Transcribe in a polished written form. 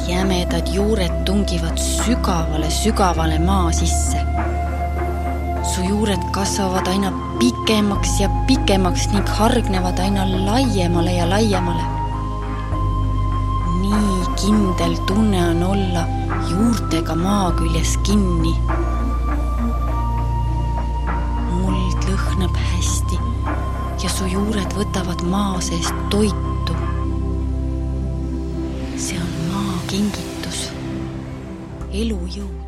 jämedad juured tungivad sügavale maa sisse. Su juured kasvavad aina pikemaks ja pikemaks ning hargnevad aina laiemale ja laiemale. Nii kindel tunne on olla juurtega maa küljes kinni. Muld lõhnab hästi ja su juured võtavad maa seest toitu. See on maa kingitus, elujõud.